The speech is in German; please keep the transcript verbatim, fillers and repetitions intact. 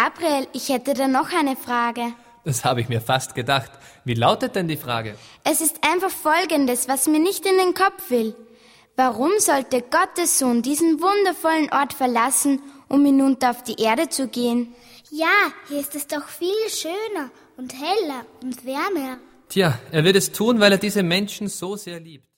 Gabriel, ich hätte da noch eine Frage. Das habe ich mir fast gedacht. Wie lautet denn die Frage? Es ist einfach Folgendes, was mir nicht in den Kopf will. Warum sollte Gottes Sohn diesen wundervollen Ort verlassen, um hinunter auf die Erde zu gehen? Ja, hier ist es doch viel schöner und heller und wärmer. Tja, er wird es tun, weil er diese Menschen so sehr liebt.